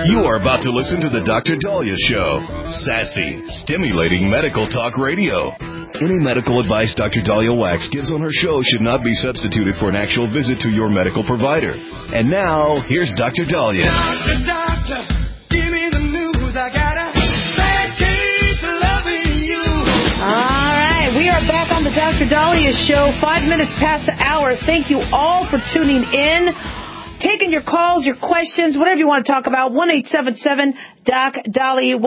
You are about to listen to the Dr. Daliah Show. Sassy, stimulating medical talk radio. Any medical advice Dr. Daliah Wax gives on her show should not be substituted for an actual visit to your medical provider. And now, here's Dr. Daliah. Doctor, give me the news. I got a bad case of loving you. All right, we are back on the Dr. Daliah Show, 5 minutes past the hour. Thank you all for tuning in. Taking your calls, your questions, whatever you want to talk about. 1-877-DOC-DALIAH,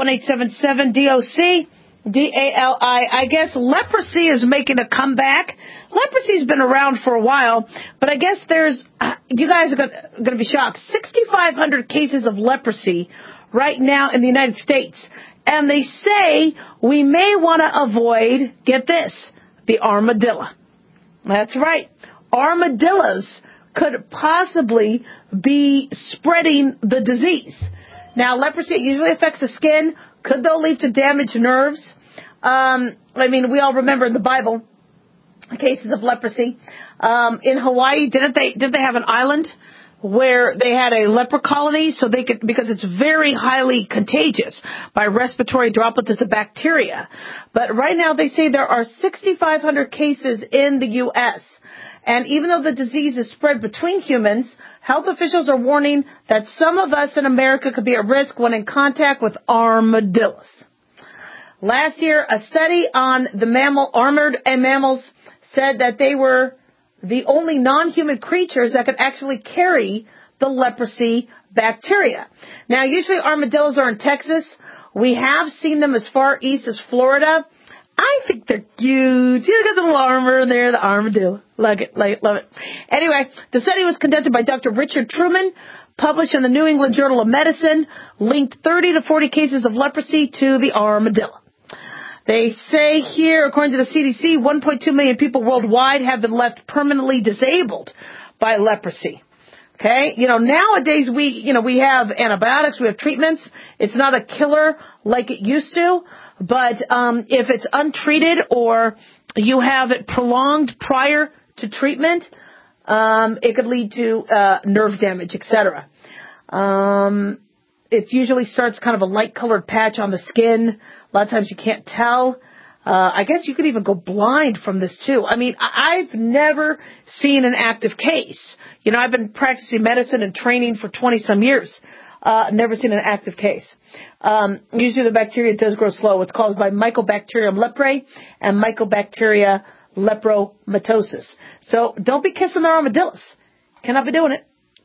1-877-DOC-DALI. I guess leprosy is making a comeback. Leprosy's been around for a while, but I guess there's, you guys are going to be shocked, 6,500 cases of leprosy right now in the United States. And they say we may want to avoid, get this, the armadillo. That's right. Armadillos could possibly be spreading the disease. Now, leprosy usually affects the skin. Could, though, lead to damaged nerves. We all remember in the Bible cases of leprosy. In Hawaii, did they have an island where they had a leper colony so they could, because it's very highly contagious by respiratory droplets of bacteria. But right now they say there are 6,500 cases in the U.S., and even though the disease is spread between humans, health officials are warning that some of us in America could be at risk when in contact with armadillos. Last year, a study on the armored mammals said that they were the only non-human creatures that could actually carry the leprosy bacteria. Now, usually armadillos are in Texas. We have seen them as far east as Florida. I think they're cute. You got the little armor in there, the armadillo. Love it. Anyway, the study was conducted by Dr. Richard Truman, published in the New England Journal of Medicine, linked 30 to 40 cases of leprosy to the armadillo. They say here, according to the CDC, 1.2 million people worldwide have been left permanently disabled by leprosy. Okay? Nowadays we have antibiotics, we have treatments. It's not a killer like it used to. But if it's untreated or you have it prolonged prior to treatment, it could lead to nerve damage, etc. It usually starts kind of a light-colored patch on the skin. A lot of times you can't tell. I guess you could even go blind from this, too. I've never seen an active case. I've been practicing medicine and training for 20-some years. Never seen an active case. Usually the bacteria does grow slow. It's caused by Mycobacterium leprae and Mycobacteria lepromatosis. So don't be kissing the armadillos. Cannot be doing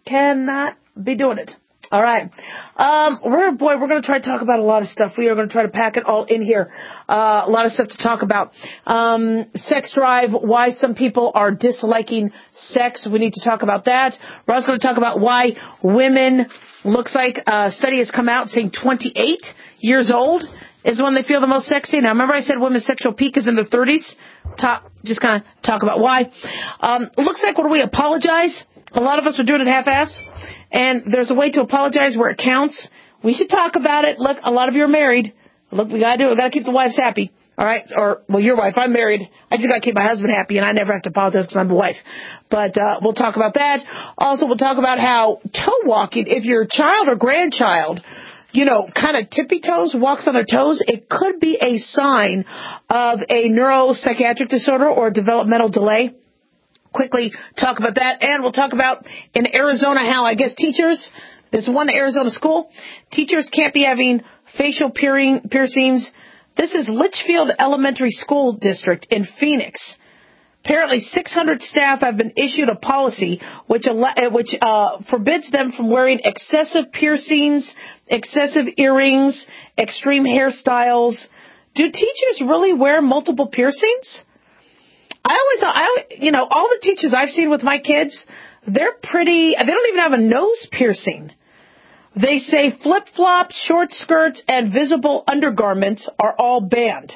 it. All right. We're going to try to talk about a lot of stuff. We are going to try to pack it all in here. A lot of stuff to talk about. Sex drive, why some people are disliking sex. We need to talk about that. We're also going to talk about why women, looks like a study has come out saying 28 years old is when they feel the most sexy. Now, remember I said women's sexual peak is in their 30s? Just kind of talk about why. Looks like when we apologize, a lot of us are doing it half-assed. And there's a way to apologize where it counts. We should talk about it. Look, a lot of you are married. Look, we gotta do it. We gotta keep the wives happy. All right? Your wife. I'm married. I just gotta keep my husband happy, and I never have to apologize because I'm the wife. But we'll talk about that. Also, we'll talk about how toe walking, if your child or grandchild, kind of tippy-toes, walks on their toes, it could be a sign of a neuropsychiatric disorder or developmental delay. Quickly talk about that, and we'll talk about in Arizona how I guess teachers, there's one Arizona school, teachers can't be having facial piercings. This is Litchfield Elementary School District in Phoenix. Apparently 600 staff have been issued a policy which forbids them from wearing excessive piercings, excessive earrings, extreme hairstyles. Do teachers really wear multiple piercings? I always thought, all the teachers I've seen with my kids, they don't even have a nose piercing. They say flip-flops, short skirts, and visible undergarments are all banned.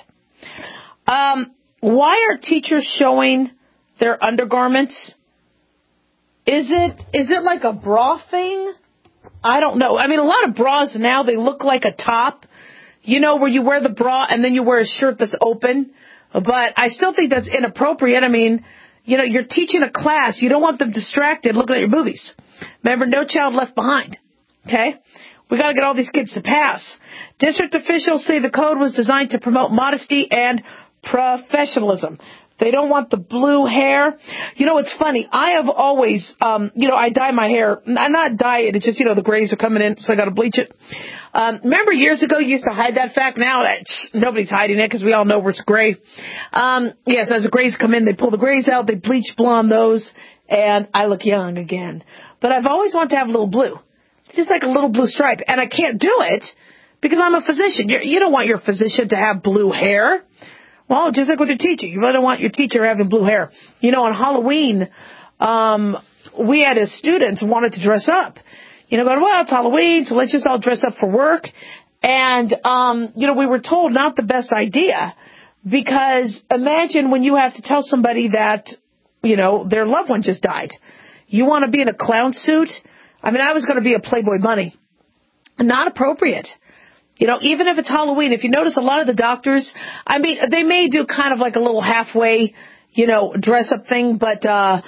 Why are teachers showing their undergarments? Is it like a bra thing? I don't know. A lot of bras now, they look like a top, where you wear the bra and then you wear a shirt that's open. But I still think that's inappropriate. You're teaching a class. You don't want them distracted looking at your boobies. Remember, no child left behind. Okay? We got to get all these kids to pass. District officials say the code was designed to promote modesty and professionalism. They don't want the blue hair. You know, it's funny. I have always, I dye my hair. I'm not dye it. It's just, the grays are coming in, so I got to bleach it. Remember years ago you used to hide that fact? Now nobody's hiding it because we all know it's gray. So as the grays come in, they pull the grays out, they bleach blonde those, and I look young again. But I've always wanted to have a little blue. Just like a little blue stripe. And I can't do it because I'm a physician. You don't want your physician to have blue hair. Well, just like with your teacher. You really don't want your teacher having blue hair. On Halloween, we had as students wanted to dress up. Going, well, it's Halloween, so let's just all dress up for work. And, we were told not the best idea because imagine when you have to tell somebody that, their loved one just died. You want to be in a clown suit? I was going to be a Playboy bunny. Not appropriate. Even if it's Halloween, if you notice a lot of the doctors, they may do kind of like a little halfway, dress up thing, but,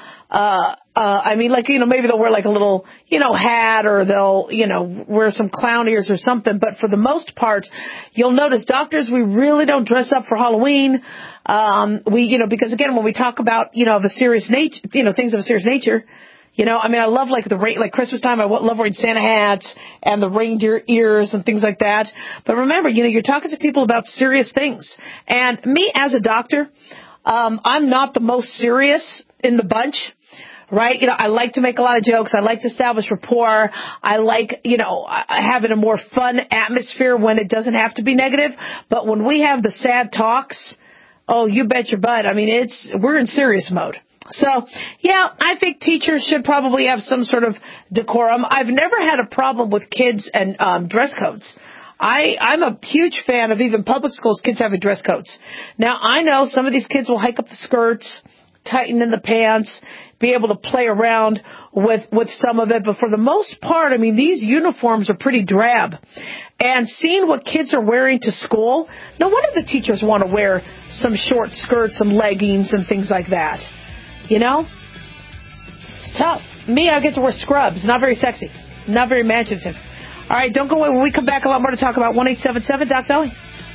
maybe they'll wear like a little, hat or they'll, wear some clown ears or something. But for the most part, you'll notice doctors, we really don't dress up for Halloween. Because again, when we talk about, of a serious nature, things of a serious nature, I love like Christmas time. I love wearing Santa hats and the reindeer ears and things like that. But remember, you're talking to people about serious things. And me as a doctor, I'm not the most serious in the bunch, right? I like to make a lot of jokes. I like to establish rapport. I like, having a more fun atmosphere when it doesn't have to be negative. But when we have the sad talks, oh, you bet your butt. We're in serious mode. So, I think teachers should probably have some sort of decorum. I've never had a problem with kids and dress codes. I'm a huge fan of even public schools, kids having dress codes. Now, I know some of these kids will hike up the skirts, tighten in the pants, be able to play around with some of it. But for the most part, these uniforms are pretty drab. And seeing what kids are wearing to school, no wonder the teachers want to wear some short skirts, some leggings and things like that. It's tough. Me, I get to wear scrubs. Not very sexy. Not very imaginative. All right, don't go away. When we come back, a lot more to talk about. 1-877-DOC-ZOE.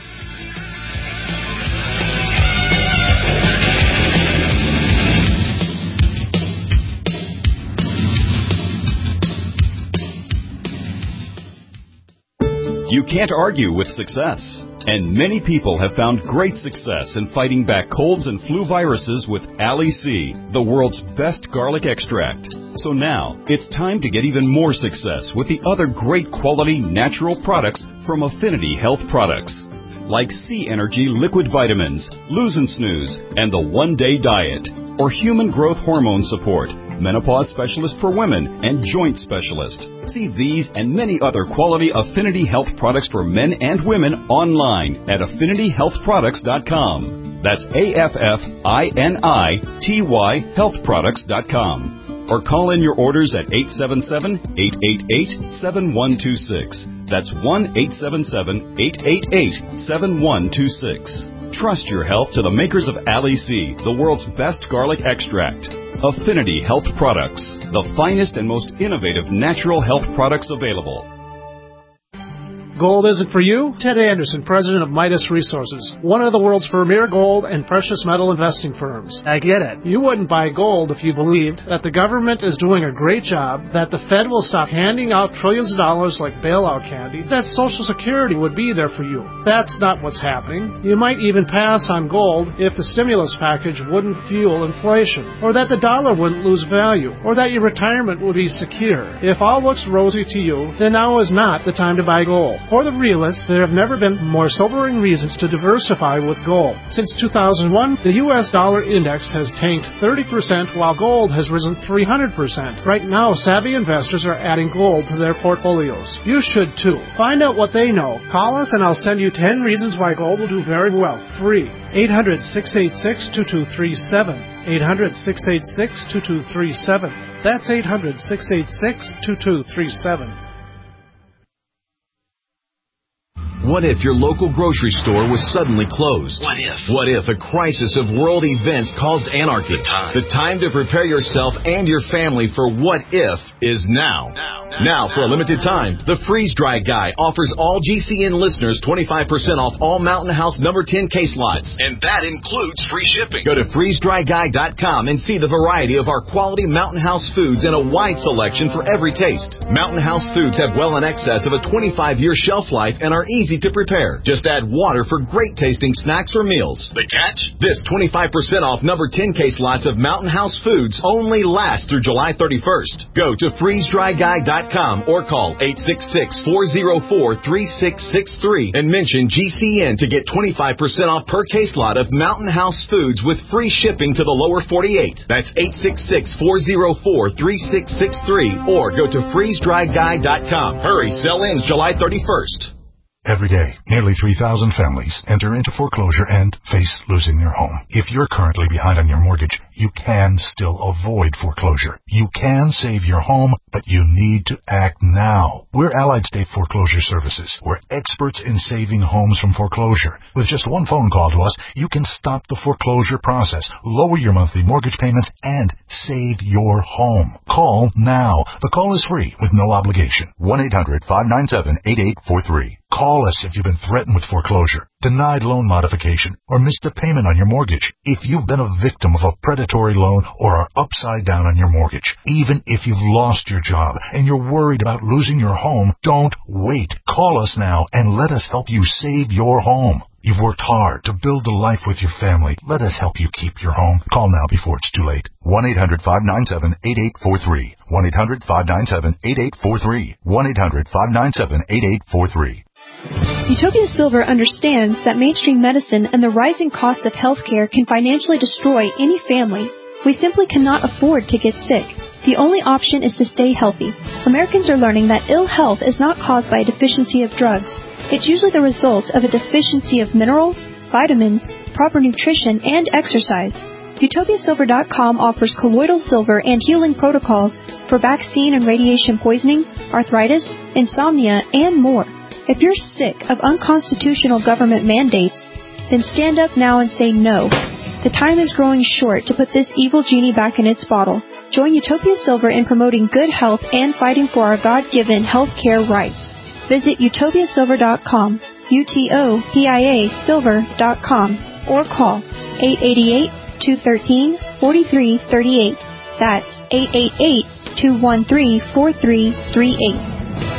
You can't argue with success. And many people have found great success in fighting back colds and flu viruses with Ali C, the world's best garlic extract. So now, it's time to get even more success with the other great quality natural products from Affinity Health Products. Like C Energy Liquid Vitamins, Lose and Snooze, and the One Day Diet. Or Human Growth Hormone Support, Menopause Specialist for Women, and Joint Specialist. See these and many other quality Affinity Health products for men and women online at AffinityHealthProducts.com. That's AFFINITY healthproducts.com. Or call in your orders at 877-888-7126. That's 1-877-888-7126. Trust your health to the makers of Ali C, the world's best garlic extract. Affinity Health Products, the finest and most innovative natural health products available. Gold isn't for you? Ted Anderson, president of Midas Resources, one of the world's premier gold and precious metal investing firms. I get it. You wouldn't buy gold if you believed that the government is doing a great job, that the Fed will stop handing out trillions of dollars like bailout candy, that Social Security would be there for you. That's not what's happening. You might even pass on gold if the stimulus package wouldn't fuel inflation, or that the dollar wouldn't lose value, or that your retirement would be secure. If all looks rosy to you, then now is not the time to buy gold. For the realists, there have never been more sobering reasons to diversify with gold. Since 2001, the U.S. dollar index has tanked 30%, while gold has risen 300%. Right now, savvy investors are adding gold to their portfolios. You should too. Find out what they know. Call us and I'll send you 10 reasons why gold will do very well. Free. 800-686-2237. 800-686-2237. That's 800-686-2237. What if your local grocery store was suddenly closed? What if a crisis of world events caused anarchy? The time to prepare yourself and your family for what if is now. Now, for a limited time, the Freeze Dry Guy offers all GCN listeners 25% off all Mountain House number 10 case lots. And that includes free shipping. Go to freezedryguy.com and see the variety of our quality Mountain House foods and a wide selection for every taste. Mountain House foods have well in excess of a 25-year shelf life and are easy to prepare. Just add water for great tasting snacks or meals. The catch? This 25% off number 10 case lots of Mountain House foods only lasts through July 31st. Go to freezedryguy.com or call 866-404-3663 and mention GCN to get 25% off per case lot of Mountain House foods with free shipping to the lower 48. That's 866-404-3663 or go to freezedryguy.com. Hurry, sell ends July 31st. Every day, nearly 3,000 families enter into foreclosure and face losing their home. If you're currently behind on your mortgage, you can still avoid foreclosure. You can save your home, but you need to act now. We're Allied State Foreclosure Services. We're experts in saving homes from foreclosure. With just one phone call to us, you can stop the foreclosure process, lower your monthly mortgage payments, and save your home. Call now. The call is free with no obligation. 1-800-597-8843. Call us if you've been threatened with foreclosure, denied loan modification, or missed a payment on your mortgage. If you've been a victim of a predatory loan or are upside down on your mortgage, even if you've lost your job and you're worried about losing your home, don't wait. Call us now and let us help you save your home. You've worked hard to build a life with your family. Let us help you keep your home. Call now before it's too late. 1-800-597-8843. 1-800-597-8843. 1-800-597-8843. Utopia Silver understands that mainstream medicine and the rising cost of healthcare can financially destroy any family. We simply cannot afford to get sick. The only option is to stay healthy. Americans are learning that ill health is not caused by a deficiency of drugs. It's usually the result of a deficiency of minerals, vitamins, proper nutrition, and exercise. UtopiaSilver.com offers colloidal silver and healing protocols for vaccine and radiation poisoning, arthritis, insomnia, and more. If you're sick of unconstitutional government mandates, then stand up now and say no. The time is growing short to put this evil genie back in its bottle. Join Utopia Silver in promoting good health and fighting for our God-given health care rights. Visit utopiasilver.com, UTOPIA silver.com, or call 888-213-4338. That's 888-213-4338.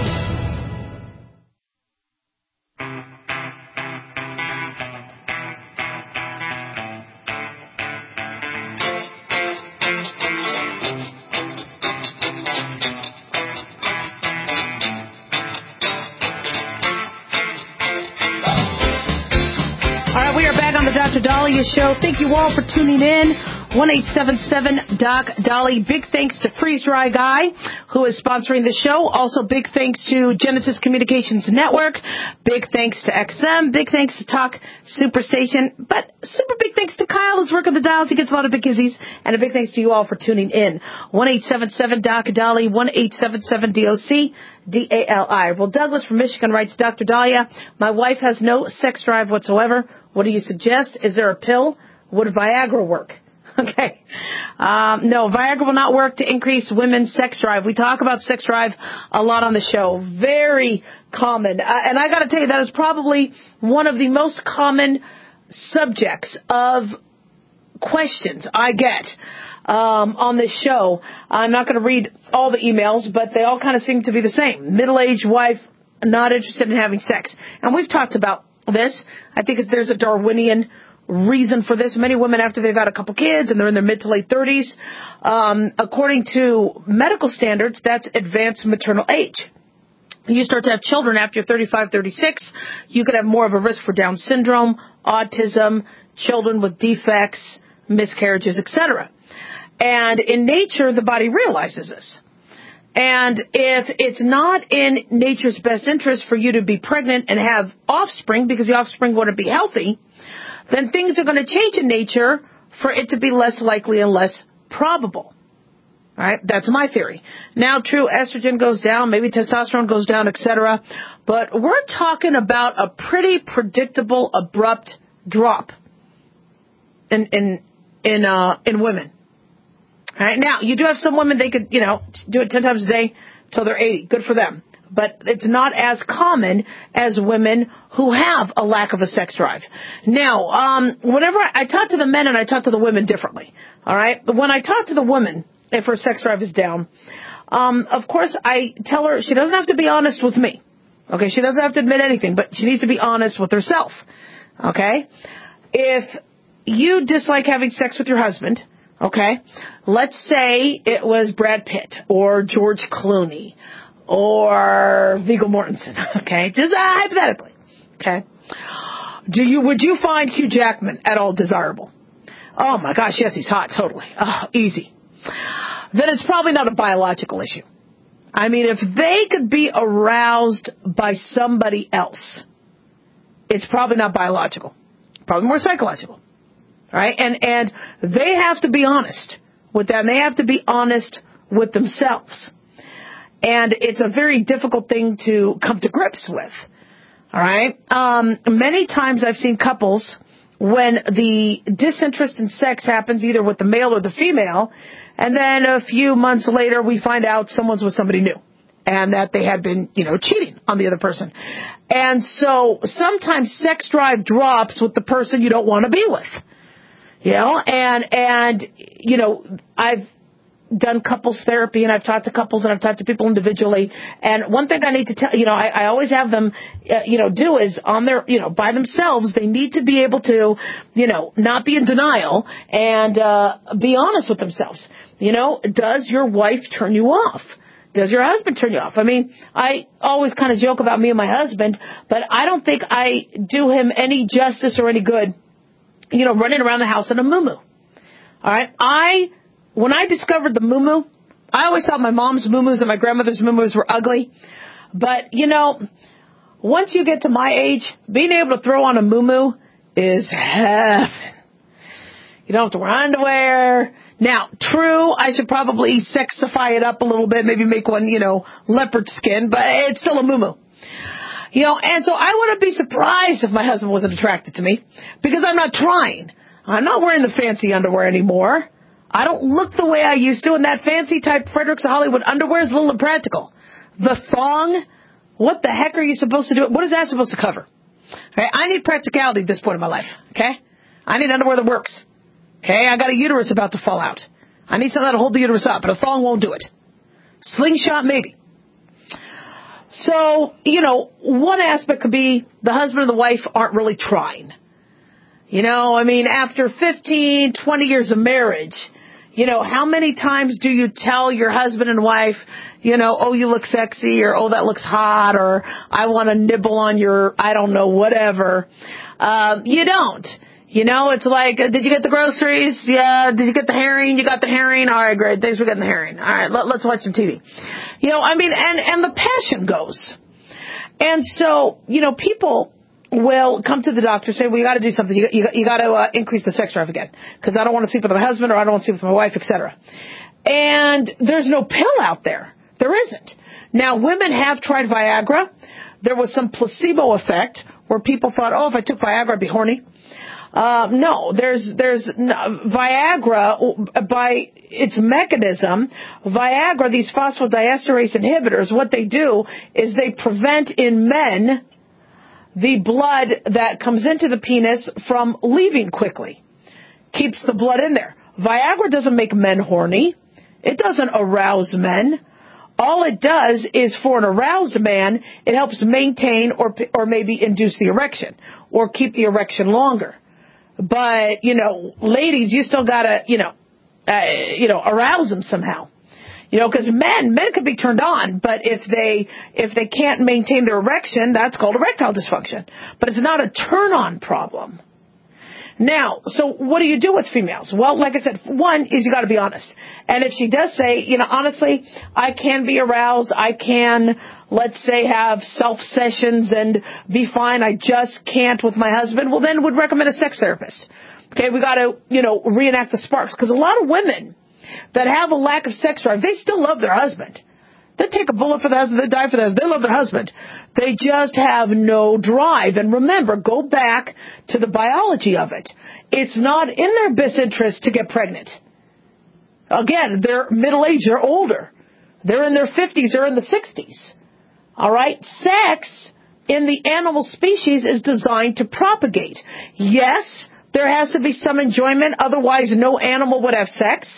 Dr. Dahlia Show. Thank you all for tuning in. 1-877-DOC-DOLLY. Big thanks to Freeze Dry Guy, who is sponsoring the show. Also, big thanks to Genesis Communications Network. Big thanks to XM. Big thanks to Talk Superstation. But super big thanks to Kyle, who's working the dials. He gets a lot of big kizzies. And a big thanks to you all for tuning in. 1-877-DOC-DOLLY. 1-877-DOC-DALI. Well, Douglas from Michigan writes, Dr. Dahlia, my wife has no sex drive whatsoever. What do you suggest? Is there a pill? Would Viagra work? Okay. No, Viagra will not work to increase women's sex drive. We talk about sex drive a lot on the show. Very common. And I got to tell you, that is probably one of the most common subjects of questions I get on this show. I'm not going to read all the emails, but they all kind of seem to be the same. Middle-aged wife, not interested in having sex. And we've talked about this. I think there's a Darwinian reason for this. Many women, after they've had a couple kids and they're in their mid to late 30s, according to medical standards, that's advanced maternal age. You start to have children after you're 35, 36, you could have more of a risk for Down syndrome, autism, children with defects, miscarriages, etc. And in nature, the body realizes this. And if it's not in nature's best interest for you to be pregnant and have offspring, because the offspring wouldn't be healthy, then things are going to change in nature for it to be less likely and less probable. All right, that's my theory. Now, true, estrogen goes down, maybe testosterone goes down, etc. But we're talking about a pretty predictable, abrupt drop in women. All right, now you do have some women, they could, do it 10 times a day till they're 80. Good for them. But it's not as common as women who have a lack of a sex drive. Now, whenever I talk to the men and I talk to the women differently, all right? But when I talk to the woman, if her sex drive is down, of course I tell her she doesn't have to be honest with me. Okay, she doesn't have to admit anything, but she needs to be honest with herself. Okay? If you dislike having sex with your husband, okay, let's say it was Brad Pitt or George Clooney or Viggo Mortensen, okay, just hypothetically, okay, would you find Hugh Jackman at all desirable? Oh my gosh, yes, he's hot, totally, easy. Then it's probably not a biological issue. I mean, if they could be aroused by somebody else, it's probably not biological, probably more psychological, right? And they have to be honest with that, and they have to be honest with themselves. And it's a very difficult thing to come to grips with, all right? Many times I've seen couples, when the disinterest in sex happens either with the male or the female, and then a few months later we find out someone's with somebody new and that they had been, cheating on the other person. And so sometimes sex drive drops with the person you don't want to be with, and I've done couples therapy, and I've talked to couples, and I've talked to people individually. And one thing I need to tell, I always have them, do is on their, by themselves, they need to be able to, not be in denial and be honest with themselves. Does your wife turn you off? Does your husband turn you off? I mean, I always kind of joke about me and my husband, but I don't think I do him any justice or any good, running around the house in a muumuu. All right? When I discovered the muumuu, I always thought my mom's muumuus and my grandmother's muumuus were ugly. But, once you get to my age, being able to throw on a muumuu is heaven. You don't have to wear underwear. Now, true, I should probably sexify it up a little bit, maybe make one, leopard skin, but it's still a muumuu. And so I wouldn't be surprised if my husband wasn't attracted to me, because I'm not trying. I'm not wearing the fancy underwear anymore. I don't look the way I used to, and that fancy type Fredericks of Hollywood underwear is a little impractical. The thong, what the heck are you supposed to do? What is that supposed to cover? Okay, I need practicality at this point in my life, okay? I need underwear that works. Okay, I got a uterus about to fall out. I need something that'll hold the uterus up, but a thong won't do it. Slingshot, maybe. So, one aspect could be the husband and the wife aren't really trying. After 15, 20 years of marriage, how many times do you tell your husband and wife, oh, you look sexy, or oh, that looks hot, or I want to nibble on your, I don't know, whatever. You don't. It's like, did you get the groceries? Yeah. Did you get the herring? You got the herring? All right, great. Thanks for getting the herring. All right, let's watch some TV. And the passion goes. And so, people will come to the doctor and say, well, you got to do something. You got to increase the sex drive again, because I don't want to sleep with my husband, or I don't want to sleep with my wife, etc. And there's no pill out there. There isn't. Now, women have tried Viagra. There was some placebo effect where people thought, oh, if I took Viagra, I'd be horny. No, there's Viagra, by its mechanism, Viagra, these phosphodiesterase inhibitors, what they do is they prevent in men the blood that comes into the penis from leaving quickly. Keeps the blood in there. Viagra doesn't make men horny. It doesn't arouse men. All it does is, for an aroused man, it helps maintain or maybe induce the erection or keep the erection longer. But, ladies, you still gotta, arouse them somehow. Because men could be turned on, but if they can't maintain their erection, that's called erectile dysfunction. But it's not a turn-on problem. Now, so what do you do with females? Well, like I said, one is you got to be honest. And if she does say, honestly, I can be aroused, I can, let's say, have self sessions and be fine, I just can't with my husband, well, then would recommend a sex therapist. Okay, we got to, reenact the sparks, because a lot of women, that have a lack of sex drive, they still love their husband. They take a bullet for the husband, they die for the husband, they love their husband. They just have no drive. And remember, go back to the biology of it. It's not in their best interest to get pregnant. Again, they're middle-aged, they're older. They're in their 50s or in the 60s. All right? Sex in the animal species is designed to propagate. Yes, there has to be some enjoyment, otherwise no animal would have sex.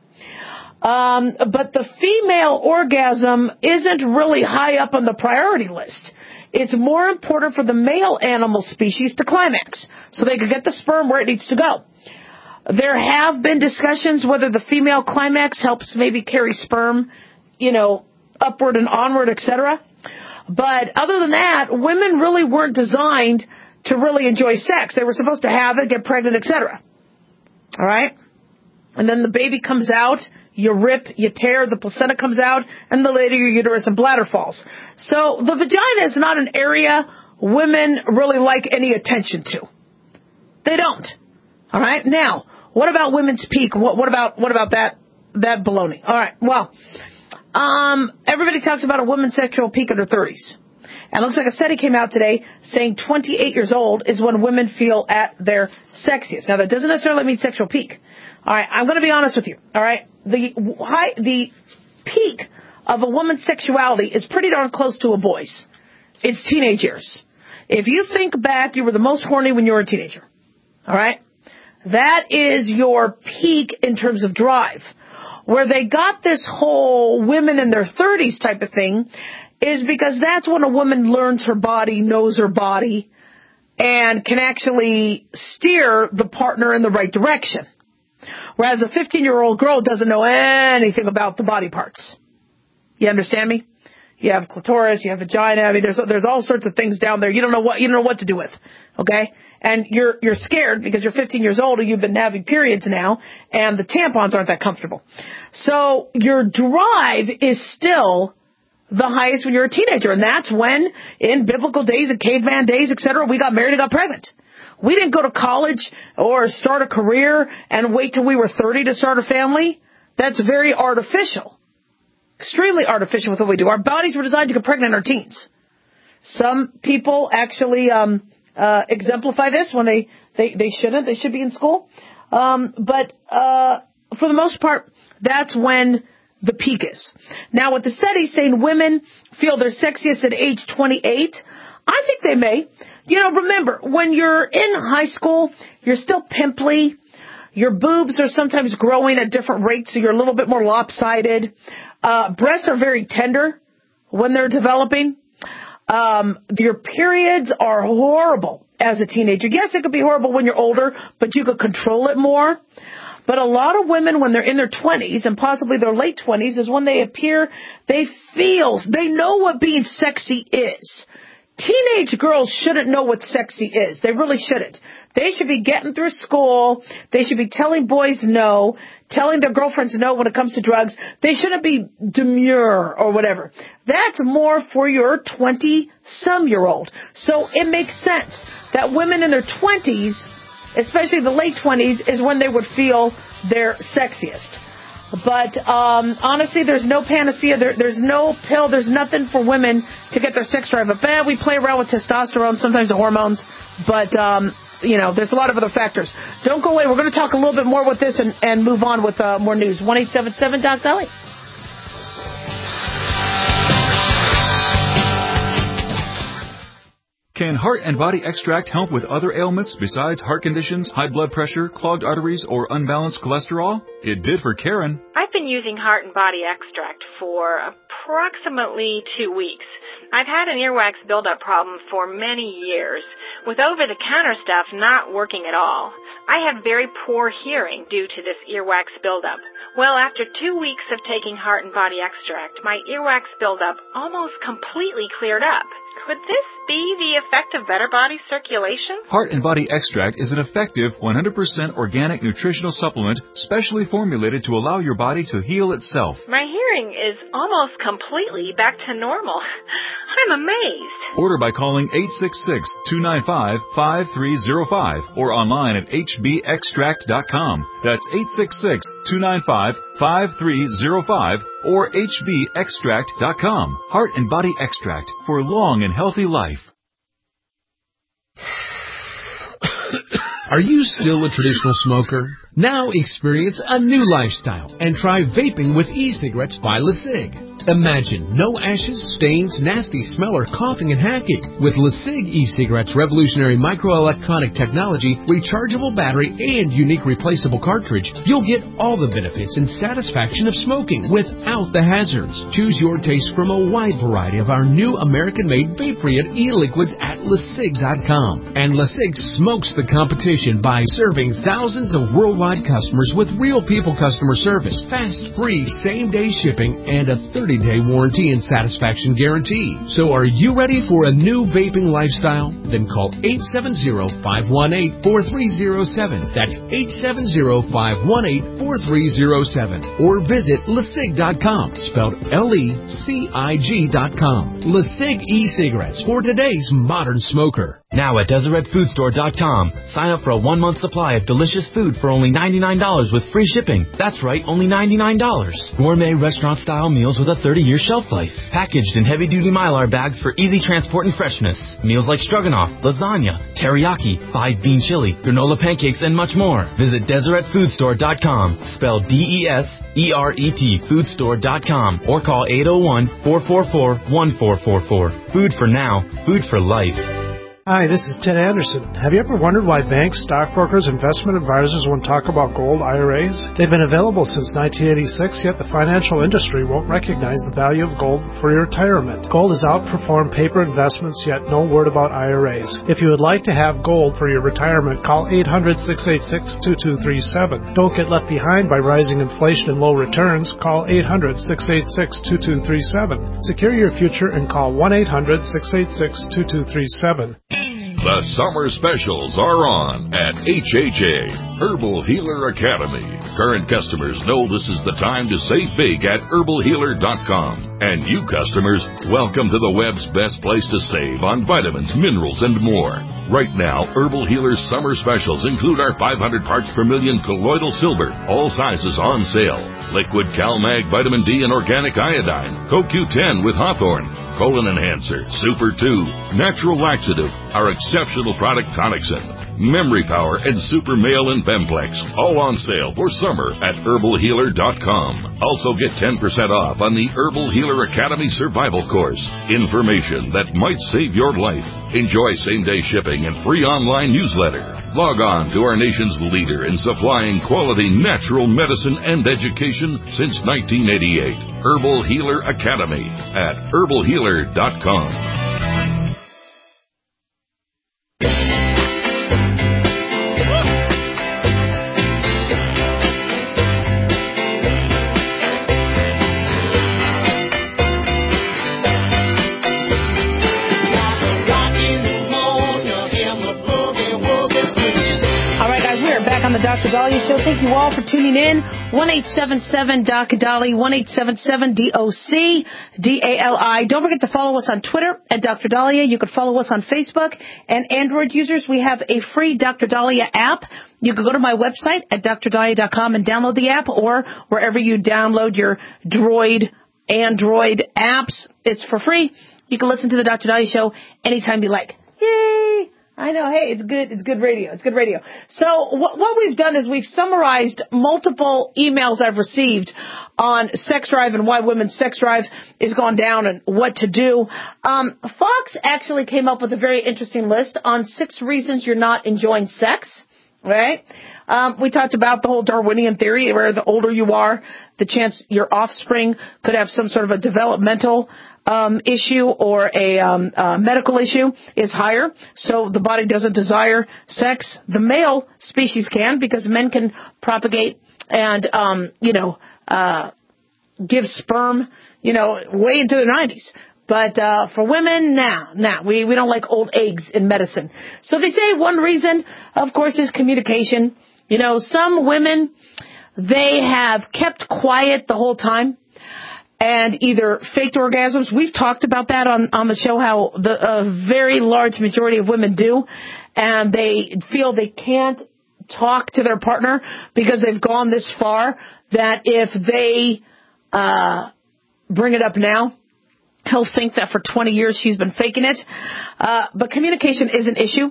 But the female orgasm isn't really high up on the priority list. It's more important for the male animal species to climax, so they can get the sperm where it needs to go. There have been discussions whether the female climax helps maybe carry sperm, upward and onward, etc. But other than that, women really weren't designed to really enjoy sex. They were supposed to have it, get pregnant, etc. All right? And then the baby comes out, you rip, you tear, the placenta comes out, and later your uterus and bladder falls. So the vagina is not an area women really like any attention to. They don't. All right? Now, what about women's peak? What about that baloney? All right. Well, everybody talks about a woman's sexual peak in her 30s. And it looks like a study came out today saying 28 years old is when women feel at their sexiest. Now, that doesn't necessarily mean sexual peak. All right. I'm going to be honest with you. All right. The peak of a woman's sexuality is pretty darn close to a boy's. It's teenage years. If you think back, you were the most horny when you were a teenager. All right. That is your peak in terms of drive. Where they got this whole women in their 30s type of thing is because that's when a woman learns her body, knows her body, and can actually steer the partner in the right direction. Whereas a 15-year-old girl doesn't know anything about the body parts. You understand me? You have clitoris, you have vagina. I mean, there's all sorts of things down there. You don't know what to do with. Okay? And you're scared because you're 15 years old and you've been having periods now, and the tampons aren't that comfortable. So your drive is still the highest when you're a teenager, and that's when, in biblical days and caveman days, etc., we got married and got pregnant. We didn't go to college or start a career and wait till we were 30 to start a family. That's very artificial. Extremely artificial with what we do. Our bodies were designed to get pregnant in our teens. Some people actually exemplify this when they shouldn't. They should be in school. But for the most part, that's when the peak is. Now, with the study saying women feel they're sexiest at age 28, I think they may. Remember, when you're in high school, you're still pimply. Your boobs are sometimes growing at different rates, so you're a little bit more lopsided. Breasts are very tender when they're developing. Your periods are horrible as a teenager. Yes, it could be horrible when you're older, but you could control it more. But a lot of women, when they're in their 20s and possibly their late 20s, is when they appear, they know what being sexy is. Teenage girls shouldn't know what sexy is. They really shouldn't. They should be getting through school. They should be telling boys no, telling their girlfriends no when it comes to drugs. They shouldn't be demure or whatever. That's more for your 20-some-year-old. So it makes sense that women in their 20s, especially the late 20s, is when they would feel their sexiest. But honestly, there's no panacea. There's no pill. There's nothing for women to get their sex drive up. We play around with testosterone, sometimes the hormones, but there's a lot of other factors. Don't go away. We're going to talk a little bit more with this and move on with more news. 1-877-DOC-DOLLY. Can Heart and Body Extract help with other ailments besides heart conditions, high blood pressure, clogged arteries, or unbalanced cholesterol? It did for Karen. I've been using Heart and Body Extract for approximately 2 weeks. I've had an earwax buildup problem for many years, with over-the-counter stuff not working at all. I have very poor hearing due to this earwax buildup. Well, after 2 weeks of taking Heart and Body Extract, my earwax buildup almost completely cleared up. Could this be the effect of better body circulation? Heart and Body Extract is an effective 100% organic nutritional supplement specially formulated to allow your body to heal itself. My hearing is almost completely back to normal. I I'm amazed. Order by calling 866-295-5305 or online at hbextract.com. That's 866-295-5305 or hbextract.com. Heart and Body Extract for long and healthy life. Are you still a traditional smoker? Now experience a new lifestyle and try vaping with e-cigarettes by LeSig. Imagine no ashes, stains, nasty smell, or coughing and hacking. With LeSig e-cigarettes' revolutionary microelectronic technology, rechargeable battery, and unique replaceable cartridge, you'll get all the benefits and satisfaction of smoking without the hazards. Choose your taste from a wide variety of our new American-made vape-free e-liquids at LeSig.com. And LeSig smokes the competition by serving thousands of worldwide customers with real people customer service, fast, free, same-day shipping, and a 30-day warranty and satisfaction guarantee. So are you ready for a new vaping lifestyle? Then call 870-518-4307. That's 870-518-4307. Or visit LeSig.com, spelled LECIG.com. LeSig e-cigarettes for today's modern smoker. Now at DeseretFoodStore.com, sign up for a 1-month supply of delicious food for only $99 with free shipping. That's right, only $99. Gourmet restaurant-style meals with a 30-year shelf life. Packaged in heavy-duty Mylar bags for easy transport and freshness. Meals like stroganoff, lasagna, teriyaki, 5-bean chili, granola pancakes, and much more. Visit DeseretFoodStore.com, spelled DESERET, foodstore.com, or call 801-444-1444. Food for now, food for life. Hi, this is Ted Anderson. Have you ever wondered why banks, stockbrokers, investment advisors won't talk about gold IRAs? They've been available since 1986, yet the financial industry won't recognize the value of gold for your retirement. Gold has outperformed paper investments, yet no word about IRAs. If you would like to have gold for your retirement, call 800-686-2237. Don't get left behind by rising inflation and low returns. Call 800-686-2237. Secure your future and call 1-800-686-2237. The summer specials are on at HHA, Herbal Healer Academy. Current customers know this is the time to save big at herbalhealer.com. And you customers, welcome to the web's best place to save on vitamins, minerals, and more. Right now, Herbal Healer's summer specials include our 500 parts per million colloidal silver, all sizes on sale. Liquid CalMag Vitamin D and Organic Iodine, CoQ10 with Hawthorne, Colon Enhancer, Super 2, Natural Laxative, our exceptional product Tonicsyn, Memory Power, and Super Male and Bemplex, all on sale for summer at herbalhealer.com. Also get 10% off on the Herbal Healer Academy Survival Course. Information that might save your life. Enjoy same-day shipping and free online newsletter. Log on to our nation's leader in supplying quality natural medicine and education since 1988. Herbal Healer Academy at herbalhealer.com. Dr. Dahlia Show. Thank you all for tuning in. 1-877-DOC-DALI, 1-877-DOC-DALI. Don't forget to follow us on Twitter at Dr. Dahlia. You can follow us on Facebook. And Android users, we have a free Dr. Dahlia app. You can go to my website at drdahlia.com and download the app, or wherever you download your Android apps. It's for free. You can listen to the Dr. Dahlia Show anytime you like. Yay! I know. Hey, it's good. It's good radio. It's good radio. So what we've done is we've summarized multiple emails I've received on sex drive and why women's sex drive is gone down and what to do. Fox actually came up with a very interesting list on 6 reasons you're not enjoying sex. Right? We talked about the whole Darwinian theory, where the older you are, the chance your offspring could have some sort of a developmental issue or a medical issue is higher. So the body doesn't desire sex. The male species can, because men can propagate and, give sperm, way into the 90s. But for women, we don't like old eggs in medicine. So they say one reason, of course, is communication. Some women, they have kept quiet the whole time. and either faked orgasms. We've talked about that on the show, how a very large majority of women do, and they feel they can't talk to their partner because they've gone this far that if they bring it up now, he'll think that for 20 years she's been faking it. But communication is an issue.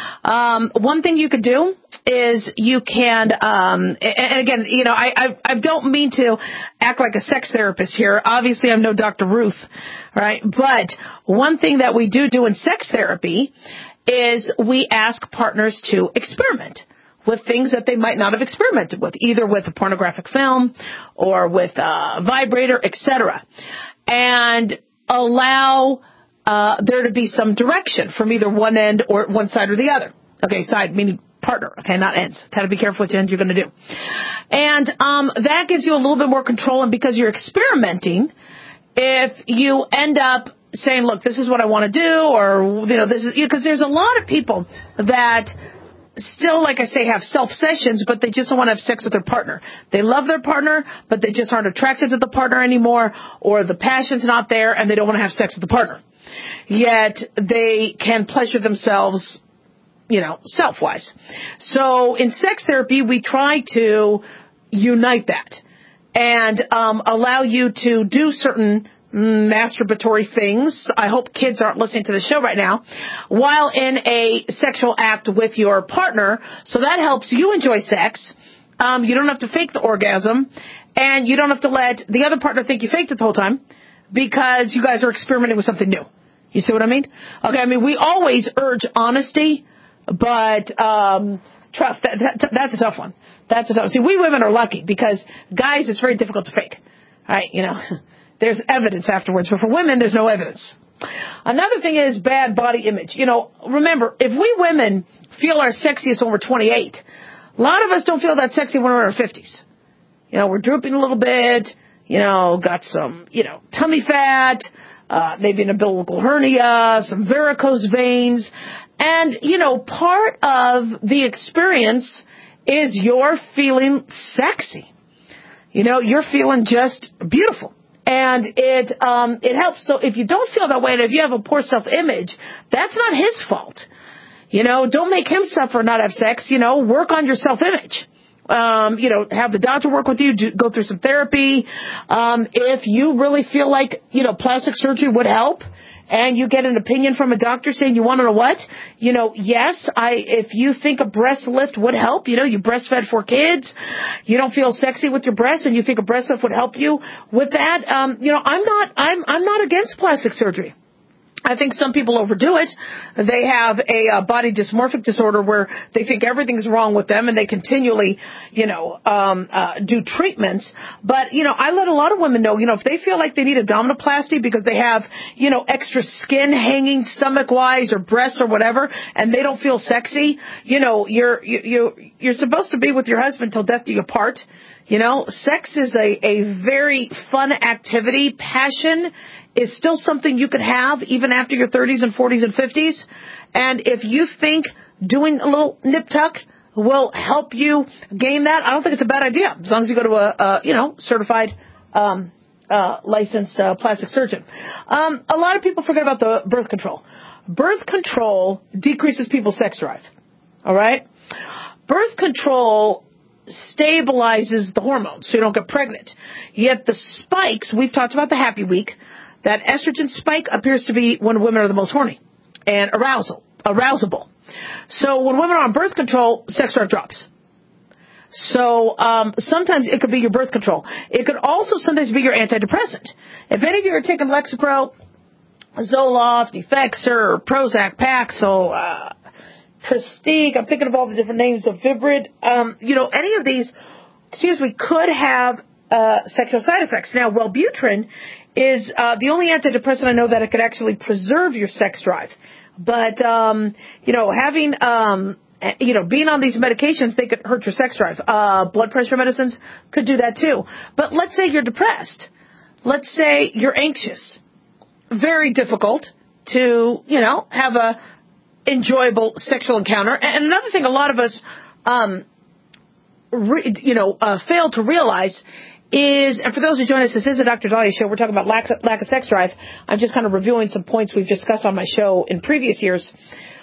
One thing you could do is you can, and again, you know, I don't mean to act like a sex therapist here. Obviously, I'm no Dr. Ruth, right? But one thing that we do in sex therapy is we ask partners to experiment with things that they might not have experimented with, either with a pornographic film or with a vibrator, etc., and allow there to be some direction from either one end or one side or the other. Okay, side meaning partner, okay, not ends. Got to be careful which end you're going to do. And that gives you a little bit more control, and because you're experimenting, if you end up saying, look, this is what I want to do, or, you know, this is, because there's a lot of people that still, like I say, have self-sessions, but they just don't want to have sex with their partner. They love their partner, but they just aren't attracted to the partner anymore, or the passion's not there, and they don't want to have sex with the partner. Yet they can pleasure themselves, you know, self-wise. So in sex therapy, we try to unite that and allow you to do certain masturbatory things. I hope kids aren't listening to the show right now, while in a sexual act with your partner. So that helps you enjoy sex. You don't have to fake the orgasm, and you don't have to let the other partner think you faked it the whole time, because you guys are experimenting with something new. You see what I mean? Okay, I mean, we always urge honesty, but trust, that's a tough one. That's a tough one. See, we women are lucky, because guys, it's very difficult to fake. Right? You know, there's evidence afterwards, but for women, there's no evidence. Another thing is bad body image. You know, remember, if we women feel our sexiest when we're 28, a lot of us don't feel that sexy when we're in our 50s. You know, we're drooping a little bit, you know, got some, you know, tummy fat, maybe an umbilical hernia, some varicose veins. And, you know, part of the experience is you're feeling sexy. You know, you're feeling just beautiful. And it helps. So if you don't feel that way, and if you have a poor self-image, that's not his fault. You know, don't make him suffer, not have sex. You know, work on your self-image. You know, have the doctor work with you, go through some therapy. If you really feel like, you know, plastic surgery would help, and you get an opinion from a doctor saying you want to know what, you know, yes, if you think a breast lift would help, you know, you breastfed 4 kids, you don't feel sexy with your breasts, and you think a breast lift would help you with that, you know, I'm not against plastic surgery. I think some people overdo it. They have a body dysmorphic disorder where they think everything's wrong with them, and they continually, you know, do treatments. But, you know, I let a lot of women know, you know, if they feel like they need abdominoplasty because they have, you know, extra skin hanging stomach-wise or breasts or whatever, and they don't feel sexy, you know, you're supposed to be with your husband till death do you part. You know, sex is a very fun activity. Passion is still something you could have even after your 30s and 40s and 50s. And if you think doing a little nip tuck will help you gain that, I don't think it's a bad idea, as long as you go to a you know, certified, licensed plastic surgeon. A lot of people forget about the birth control. Birth control decreases people's sex drive. All right? Birth control stabilizes the hormones so you don't get pregnant. Yet the spikes, we've talked about the happy week, that estrogen spike appears to be when women are the most horny and arousable. So when women are on birth control, sex drive drops. So sometimes it could be your birth control. It could also sometimes be your antidepressant. If any of you are taking Lexapro, Zoloft, Effexor, Prozac, Paxil, Prestige, I'm thinking of all the different names of Vibrid, you know, any of these, could have sexual side effects. Now, Wellbutrin is the only antidepressant I know that it could actually preserve your sex drive. But, you know, having, you know, being on these medications, they could hurt your sex drive. Blood pressure medicines could do that too. But let's say you're depressed. Let's say you're anxious. Very difficult to, you know, have a enjoyable sexual encounter. And another thing a lot of us, fail to realize is, and for those who join us, this is a Dr. Dahlia show. We're talking about lack of sex drive. I'm just kind of reviewing some points we've discussed on my show in previous years.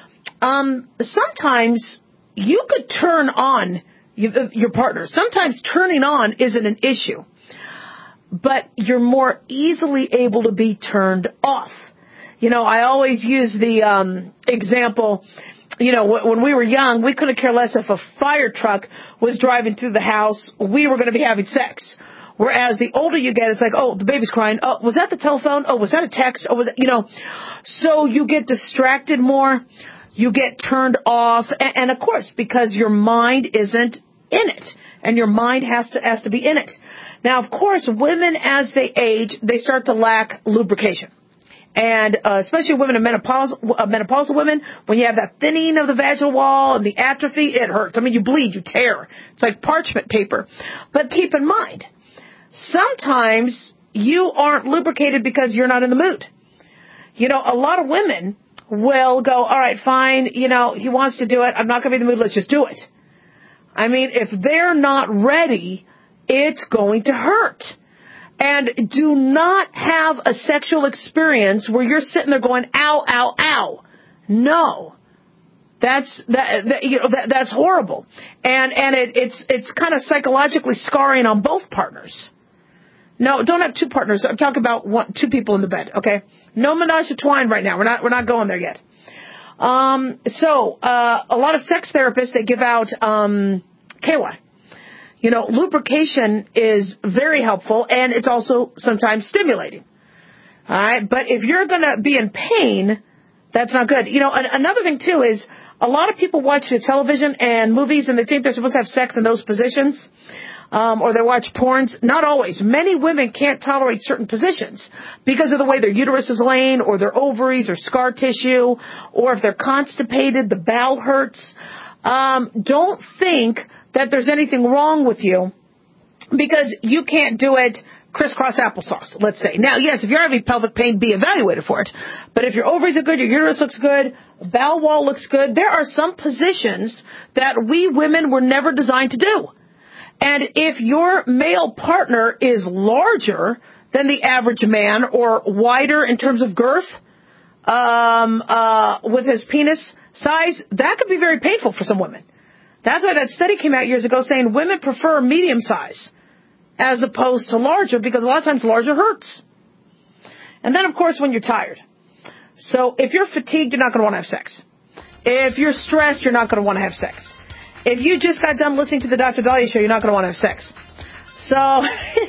Sometimes you could turn on your partner. Sometimes turning on isn't an issue, but you're more easily able to be turned off. You know, I always use the example, you know, when we were young, we couldn't care less if a fire truck was driving through the house. We were going to be having sex. Whereas the older you get, it's like, oh, the baby's crying. Oh, was that the telephone? Oh, was that a text? Oh, was it, you know, so you get distracted more. You get turned off. And of course, because your mind isn't in it and your mind has to be in it. Now, of course, women, as they age, they start to lack lubrication. And especially women in menopausal women, when you have that thinning of the vaginal wall and the atrophy, it hurts. I mean, you bleed, you tear. It's like parchment paper. But keep in mind, sometimes you aren't lubricated because you're not in the mood. You know, a lot of women will go, all right, fine, you know, he wants to do it. I'm not going to be in the mood. Let's just do it. I mean, if they're not ready, it's going to hurt. And do not have a sexual experience where you're sitting there going, ow, ow, ow. No. That's horrible. And it's kind of psychologically scarring on both partners. No, don't have two partners. I'm talking about two people in the bed, okay? No menage a trois right now. We're not going there yet. So a lot of sex therapists, they give out KY. You know, lubrication is very helpful, and it's also sometimes stimulating. All right? But if you're going to be in pain, that's not good. You know, another thing, too, is a lot of people watch television and movies, and they think they're supposed to have sex in those positions, or they watch porns. Not always. Many women can't tolerate certain positions because of the way their uterus is laying, or their ovaries, or scar tissue, or if they're constipated, the bowel hurts. Don't think that there's anything wrong with you because you can't do it crisscross applesauce, let's say. Now, yes, if you're having pelvic pain, be evaluated for it. But if your ovaries are good, your uterus looks good, bowel wall looks good, there are some positions that we women were never designed to do. And if your male partner is larger than the average man or wider in terms of girth with his penis size, that could be very painful for some women. That's why that study came out years ago saying women prefer medium size as opposed to larger because a lot of times larger hurts. And then, of course, when you're tired. So if you're fatigued, you're not going to want to have sex. If you're stressed, you're not going to want to have sex. If you just got done listening to the Dr. Dahlia show, you're not going to want to have sex. So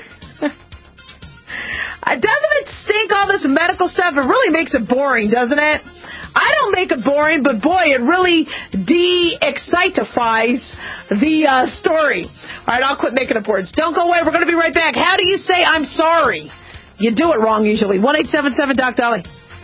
doesn't it stink, all this medical stuff? It really makes it boring, doesn't it? I don't make it boring, but boy, it really de-excitifies the story. All right, I'll quit making up words. Don't go away. We're going to be right back. How do you say I'm sorry? You do it wrong usually. 1-877-DOC-DOLLY.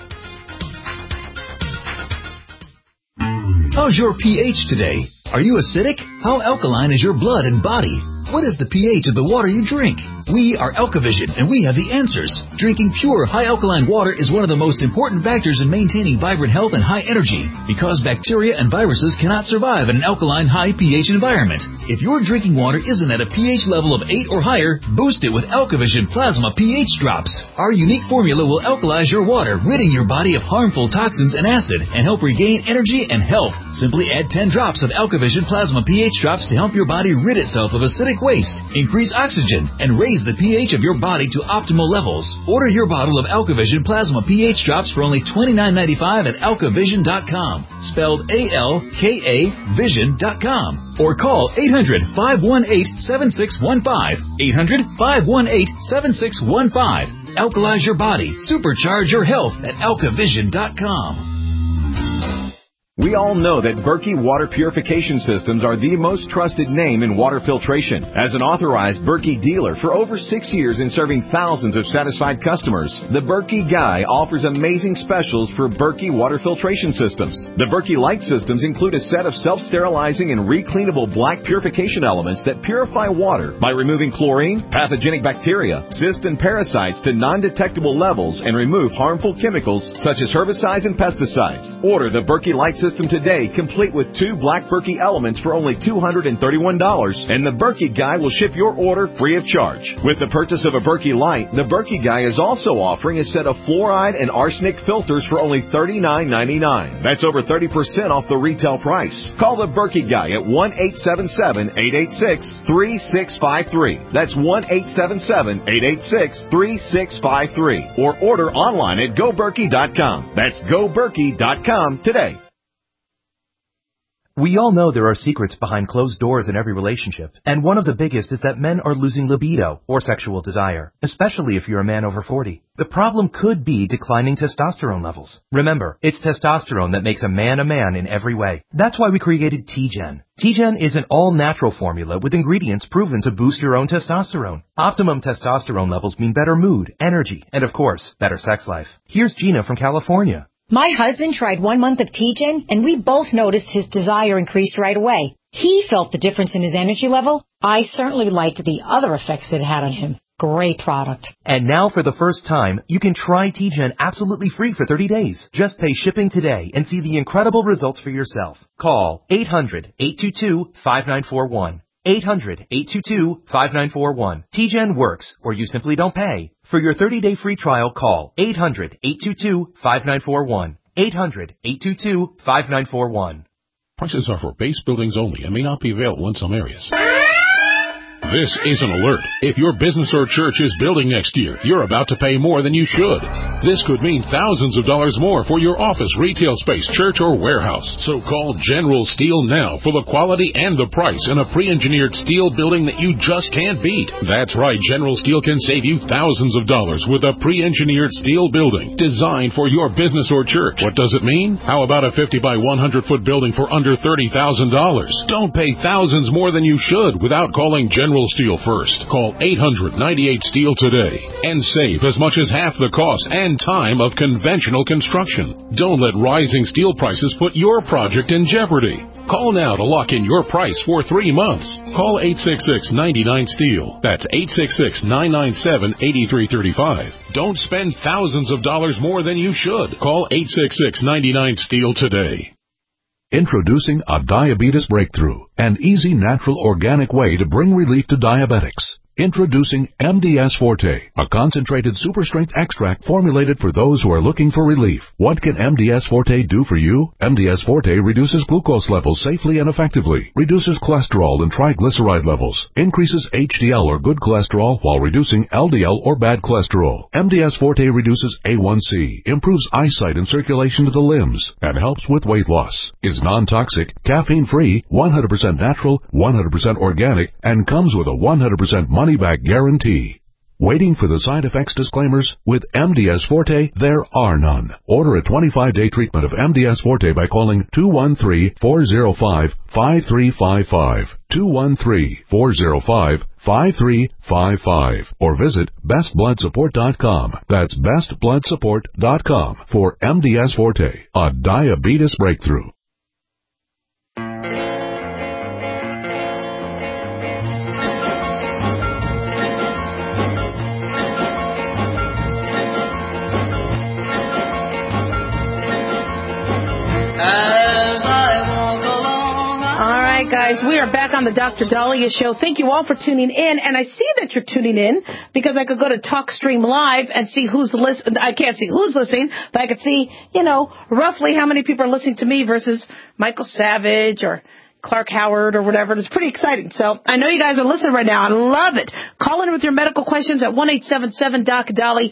How's your pH today? Are you acidic? How alkaline is your blood and body? What is the pH of the water you drink? We are Alkavision, and we have the answers. Drinking pure, high alkaline water is one of the most important factors in maintaining vibrant health and high energy, because bacteria and viruses cannot survive in an alkaline, high pH environment. If your drinking water isn't at a pH level of 8 or higher, boost it with Alkavision Plasma pH Drops. Our unique formula will alkalize your water, ridding your body of harmful toxins and acid, and help regain energy and health. Simply add 10 drops of Alkavision Plasma pH Drops to help your body rid itself of acidic waste, increase oxygen, and raise the pH of your body to optimal levels. Order your bottle of Alkavision Plasma pH Drops for only $29.95 at alkavision.com, spelled A-L-K-A vision.com, or call 800-518-7615, 800-518-7615. Alkalize your body, supercharge your health at alkavision.com. We all know that Berkey Water Purification Systems are the most trusted name in water filtration. As an authorized Berkey dealer for over 6 years and serving thousands of satisfied customers, the Berkey Guy offers amazing specials for Berkey Water Filtration Systems. The Berkey Light Systems include a set of self-sterilizing and recleanable black purification elements that purify water by removing chlorine, pathogenic bacteria, cysts, and parasites to non-detectable levels and remove harmful chemicals such as herbicides and pesticides. Order the Berkey Light Systems system today, complete with 2 black Berkey elements for only $231, and the Berkey Guy will ship your order free of charge. With the purchase of a Berkey Light, the Berkey Guy is also offering a set of fluoride and arsenic filters for only $39.99. That's over 30% off the retail price. Call the Berkey Guy at 1-877-886-3653. That's 1-877-886-3653. Or order online at GoBerkey.com. That's GoBerkey.com today. We all know there are secrets behind closed doors in every relationship, and one of the biggest is that men are losing libido, or sexual desire, especially if you're a man over 40. The problem could be declining testosterone levels. Remember, it's testosterone that makes a man in every way. That's why we created T-Gen. T-Gen is an all-natural formula with ingredients proven to boost your own testosterone. Optimum testosterone levels mean better mood, energy, and of course, better sex life. Here's Gina from California. My husband tried 1 month of T-Gen, and we both noticed his desire increased right away. He felt the difference in his energy level. I certainly liked the other effects it had on him. Great product. And now for the first time, you can try T-Gen absolutely free for 30 days. Just pay shipping today and see the incredible results for yourself. Call 800-822-5941. 800-822-5941. T-Gen works, or you simply don't pay. For your 30-day free trial, call 800-822-5941. 800-822-5941. Prices are for base buildings only and may not be available in some areas. This is an alert. If your business or church is building next year, you're about to pay more than you should. This could mean thousands of dollars more for your office, retail space, church, or warehouse. So call General Steel now for the quality and the price in a pre-engineered steel building that you just can't beat. That's right, General Steel can save you thousands of dollars with a pre-engineered steel building designed for your business or church. What does it mean? How about a 50 by 100 foot building for under $30,000? Don't pay thousands more than you should without calling General Steel first. Call 800-98-STEEL today and save as much as half the cost and time of conventional construction. Don't let rising steel prices put your project in jeopardy. Call now to lock in your price for 3 months. Call 866-99-STEEL. That's 866-997-8335. Don't spend thousands of dollars more than you should. Call 866-99-STEEL today. Introducing a diabetes breakthrough, an easy, natural, organic way to bring relief to diabetics. Introducing MDS Forte, a concentrated super-strength extract formulated for those who are looking for relief. What can MDS Forte do for you? MDS Forte reduces glucose levels safely and effectively, reduces cholesterol and triglyceride levels, increases HDL or good cholesterol while reducing LDL or bad cholesterol. MDS Forte reduces A1C, improves eyesight and circulation to the limbs, and helps with weight loss. Is non-toxic, caffeine-free, 100% natural, 100% organic, and comes with a 100% money-back guarantee. Waiting for the side effects disclaimers? With MDS Forte, there are none. Order a 25-day treatment of MDS Forte by calling 213-405-5355. 213-405-5355. Or visit bestbloodsupport.com. That's bestbloodsupport.com for MDS Forte, a diabetes breakthrough. Guys, we are back on the Dr. Dahlia Show. Thank you all for tuning in. And I see that you're tuning in because I could go to TalkStream Live and see who's listening. I can't see who's listening, but I could see, roughly how many people are listening to me versus Michael Savage or Clark Howard or whatever. It's pretty exciting. So I know you guys are listening right now. I love it. Call in with your medical questions at 1-877-DOC-DALI,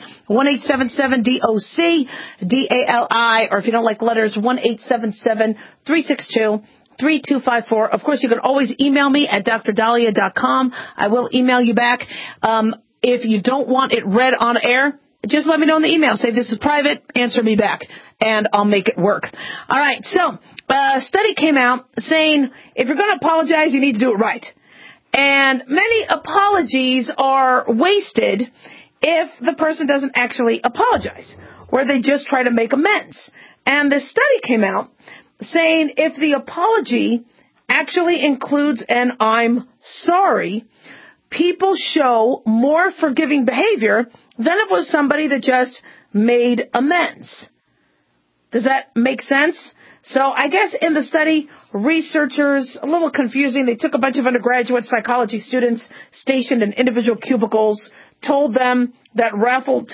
1-877-DOC-DALI, or if you don't like letters, 1-877-362-3254. Of course, you can always email me at drdahlia.com. I will email you back. If you don't want it read on air, just let me know in the email. Say this is private, answer me back, and I'll make it work. All right, so a study came out saying if you're going to apologize, you need to do it right. And many apologies are wasted if the person doesn't actually apologize, or they just try to make amends. And this study came out saying if the apology actually includes an I'm sorry, people show more forgiving behavior than if it was somebody that just made amends. Does that make sense? So I guess in the study, researchers, a little confusing, they took a bunch of undergraduate psychology students stationed in individual cubicles, told them that raffle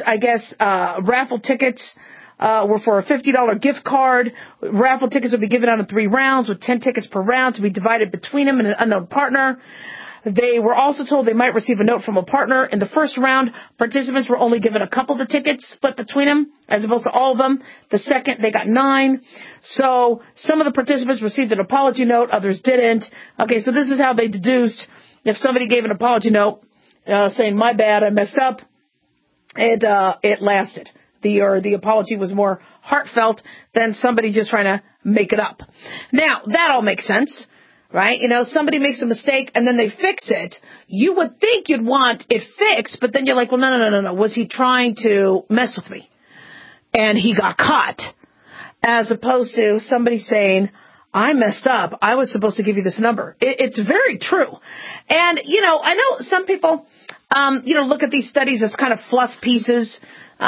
tickets were for a $50 gift card. Raffle tickets would be given out in 3 rounds with 10 tickets per round to be divided between them and an unknown partner. They were also told they might receive a note from a partner. In the first round, participants were only given a couple of the tickets split between them, as opposed to all of them. The second, they got 9. So some of the participants received an apology note, others didn't. Okay, so this is how they deduced if somebody gave an apology note saying, my bad, I messed up, it lasted. The apology was more heartfelt than somebody just trying to make it up. Now, that all makes sense. Right? Somebody makes a mistake and then they fix it. You would think you'd want it fixed, but then you're like, well, no. Was he trying to mess with me? And he got caught. As opposed to somebody saying, I messed up. I was supposed to give you this number. It's very true. And, I know some people, look at these studies as kind of fluff pieces.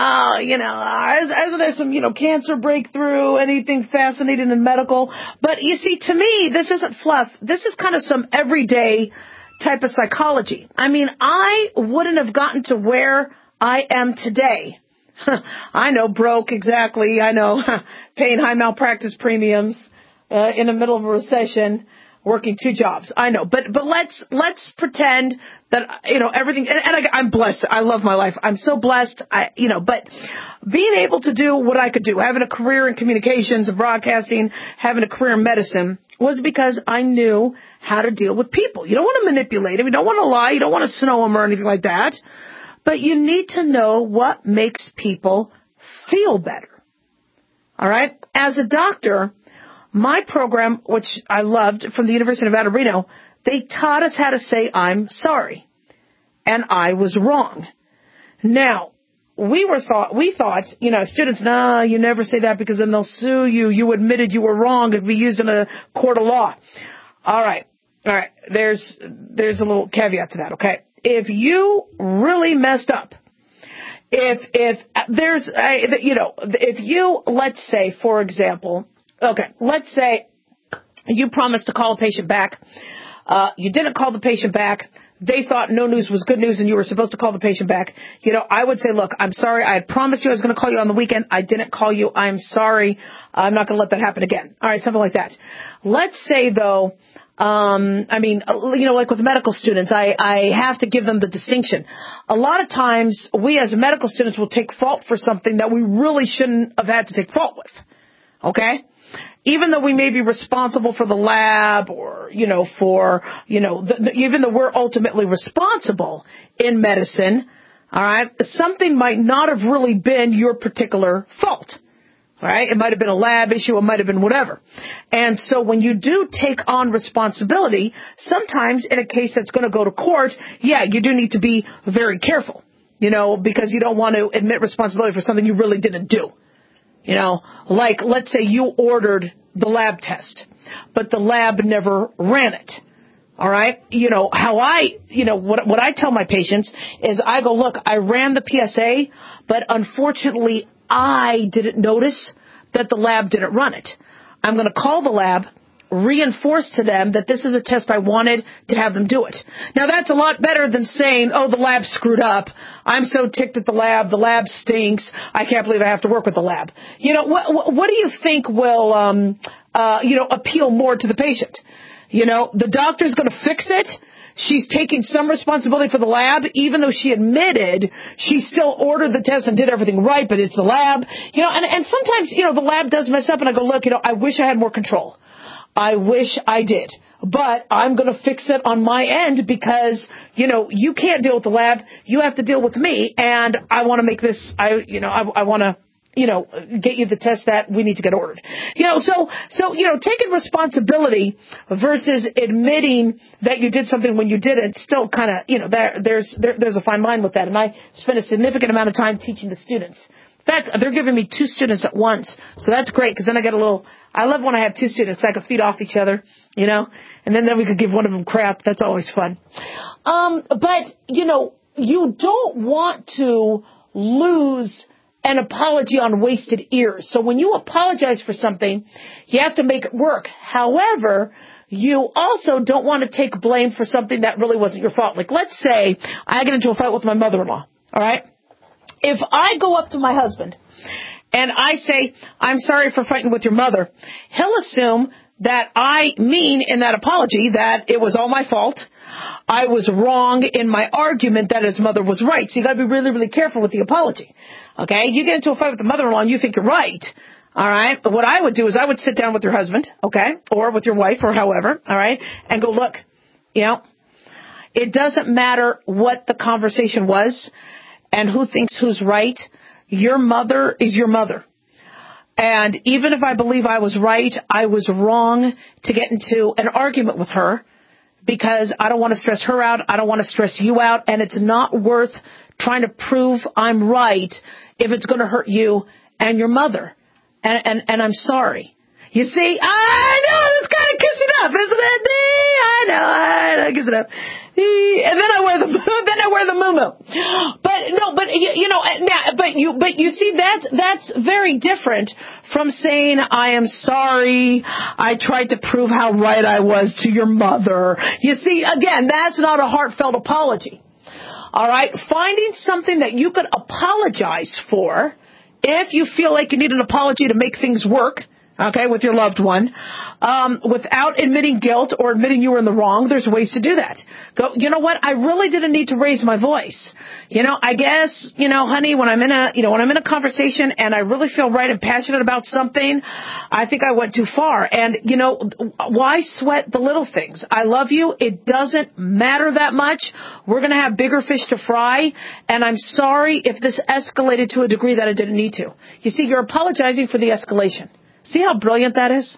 Isn't there some, cancer breakthrough, anything fascinating in medical? But you see, to me, this isn't fluff. This is kind of some everyday type of psychology. I mean, I wouldn't have gotten to where I am today. I know, broke, exactly. I know, paying high malpractice premiums, in the middle of a recession, working 2 jobs. I know, but let's pretend that, everything, and I'm blessed. I love my life. I'm so blessed. But being able to do what I could do, having a career in communications and broadcasting, having a career in medicine, was because I knew how to deal with people. You don't want to manipulate them. You don't want to lie. You don't want to snow them or anything like that. But you need to know what makes people feel better. All right? As a doctor, my program, which I loved from the University of Nevada, Reno, they taught us how to say, I'm sorry. And I was wrong. Now, we thought, students, no, you never say that because then they'll sue you. You admitted you were wrong. It'd be used in a court of law. All right. There's a little caveat to that, okay? If you really messed up, if you, let's say, for example, okay, let's say you promised to call a patient back. You didn't call the patient back. They thought no news was good news and you were supposed to call the patient back. I would say, look, I'm sorry. I had promised you I was going to call you on the weekend. I didn't call you. I'm sorry. I'm not going to let that happen again. All right, something like that. Let's say, though, like with medical students, I have to give them the distinction. A lot of times we as medical students will take fault for something that we really shouldn't have had to take fault with. Okay? Even though we may be responsible for the lab or, even though we're ultimately responsible in medicine, all right, something might not have really been your particular fault. All right? It might have been a lab issue. It might have been whatever. And so when you do take on responsibility, sometimes in a case that's going to go to court, yeah, you do need to be very careful, because you don't want to admit responsibility for something you really didn't do. Like, let's say you ordered the lab test, but the lab never ran it. All right? What I tell my patients is I go, look, I ran the PSA, but unfortunately I didn't notice that the lab didn't run it. I'm going to call the lab, reinforce to them that this is a test I wanted to have them do it. Now, that's a lot better than saying, oh, the lab screwed up. I'm so ticked at the lab stinks. I can't believe I have to work with the lab. What do you think will, appeal more to the patient? The doctor's going to fix it. She's taking some responsibility for the lab, even though she admitted she still ordered the test and did everything right, but it's the lab. And sometimes, the lab does mess up and I go, look, I wish I had more control. I wish I did, but I'm going to fix it on my end because, you can't deal with the lab. You have to deal with me. And I want to make this, I want to, get you the test that we need to get ordered. So taking responsibility versus admitting that you did something when you didn't still kind of, there's a fine line with that. And I spent a significant amount of time teaching the students. In fact, they're giving me 2 students at once. So that's great because then I get I love when I have 2 students. I can feed off each other, and then we could give one of them crap. That's always fun. But, you don't want to lose an apology on wasted ears. So when you apologize for something, you have to make it work. However, you also don't want to take blame for something that really wasn't your fault. Like, let's say I get into a fight with my mother-in-law, all right? If I go up to my husband and I say, I'm sorry for fighting with your mother, he'll assume that I mean in that apology that it was all my fault. I was wrong in my argument that his mother was right. So you got to be really, really careful with the apology. Okay? You get into a fight with the mother-in-law and you think you're right. All right? But what I would do is I would sit down with your husband, okay, or with your wife or however, all right, and go, look, you know, it doesn't matter what the conversation was and who thinks who's right. Your mother is your mother. And even if I believe I was right, I was wrong to get into an argument with her because I don't want to stress her out. I don't want to stress you out. And it's not worth trying to prove I'm right if it's going to hurt you and your mother. And I'm sorry. You see, I know, it's kind of kissing up, isn't it? I know, kissing up. And then I wear the muumuu. But you see, that's very different from saying, I am sorry, I tried to prove how right I was to your mother. You see, again, that's not a heartfelt apology. All right? Finding something that you could apologize for, if you feel like you need an apology to make things work, okay, with your loved one, without admitting guilt or admitting you were in the wrong, there's ways to do that. Go, you know what? I really didn't need to raise my voice. You know, I guess, you know, honey, when I'm in a conversation and I really feel right and passionate about something, I think I went too far. And, you know, why sweat the little things? I love you. It doesn't matter that much. We're going to have bigger fish to fry. And I'm sorry if this escalated to a degree that it didn't need to. You see, you're apologizing for the escalation. See how brilliant that is?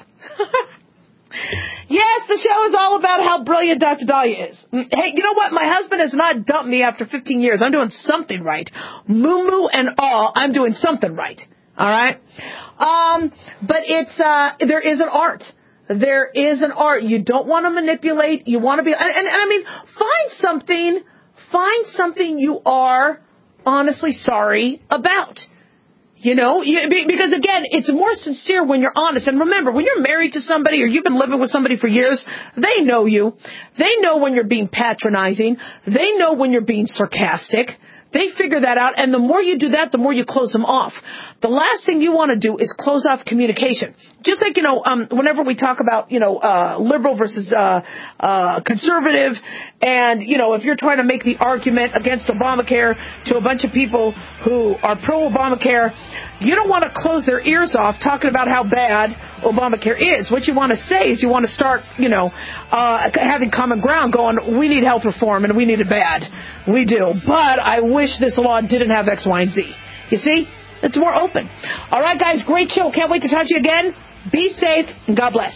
Yes, the show is all about how brilliant Dr. Daliah is. Hey, you know what? My husband has not dumped me after 15 years. I'm doing something right. Muumuu and all, I'm doing something right. All right? But there is an art. There is an art. You don't want to manipulate. You want to be, and I mean, find something you are honestly sorry about. You know, because again, it's more sincere when you're honest. And remember, when you're married to somebody or you've been living with somebody for years, they know you. They know when you're being patronizing. They know when you're being sarcastic. They figure that out. And the more you do that, the more you close them off. The last thing you want to do is close off communication. Just like, you know, whenever we talk about, you know, liberal versus conservative, and, you know, if you're trying to make the argument against Obamacare to a bunch of people who are pro-Obamacare, you don't want to close their ears off talking about how bad Obamacare is. What you want to say is you want to start, you know, having common ground going, we need health reform and we need it bad. We do. But I wish this law didn't have X, Y, and Z. You see? It's more open. All right, guys, great show. Can't wait to talk to you again. Be safe and God bless.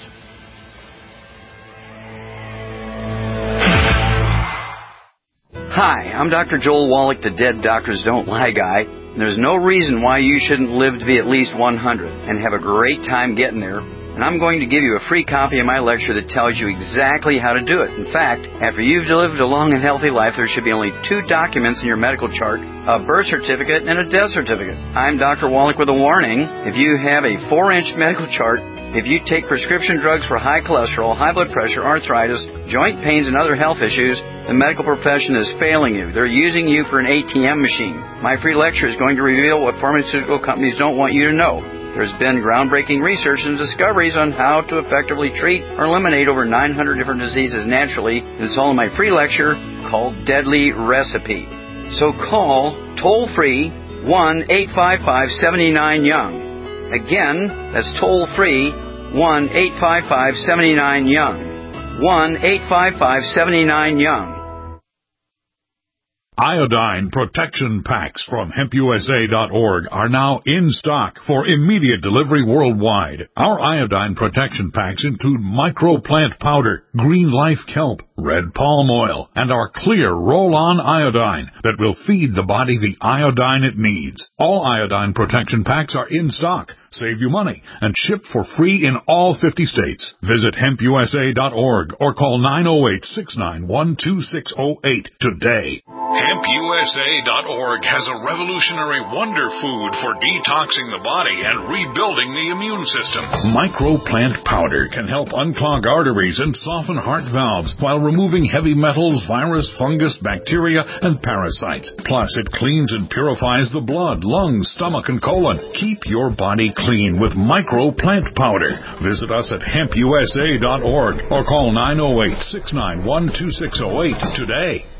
Hi, I'm Dr. Joel Wallach, the Dead Doctors Don't Lie guy. And there's no reason why you shouldn't live to be at least 100 and have a great time getting there. And I'm going to give you a free copy of my lecture that tells you exactly how to do it. In fact, after you've lived a long and healthy life, there should be only 2 documents in your medical chart, a birth certificate and a death certificate. I'm Dr. Wallach with a warning. If you have a 4-inch medical chart, if you take prescription drugs for high cholesterol, high blood pressure, arthritis, joint pains, and other health issues, the medical profession is failing you. They're using you for an ATM machine. My free lecture is going to reveal what pharmaceutical companies don't want you to know. There's been groundbreaking research and discoveries on how to effectively treat or eliminate over 900 different diseases naturally. It's all in my free lecture called Deadly Recipe. So call toll-free 1-855-79-YOUNG. Again, that's toll-free 1-855-79-YOUNG. 1-855-79-YOUNG. Iodine protection packs from HempUSA.org are now in stock for immediate delivery worldwide. Our iodine protection packs include microplant powder, green life kelp, red palm oil, and our clear roll-on iodine that will feed the body the iodine it needs. All iodine protection packs are in stock, save you money, and shipped for free in all 50 states. Visit hempusa.org or call 908-691-2608 today. HempUSA.org has a revolutionary wonder food for detoxing the body and rebuilding the immune system. Microplant powder can help unclog arteries and soften heart valves while removing heavy metals, virus, fungus, bacteria, and parasites. Plus, it cleans and purifies the blood, lungs, stomach, and colon. Keep your body clean with Microplant powder. Visit us at hempusa.org or call 908-691-2608 today.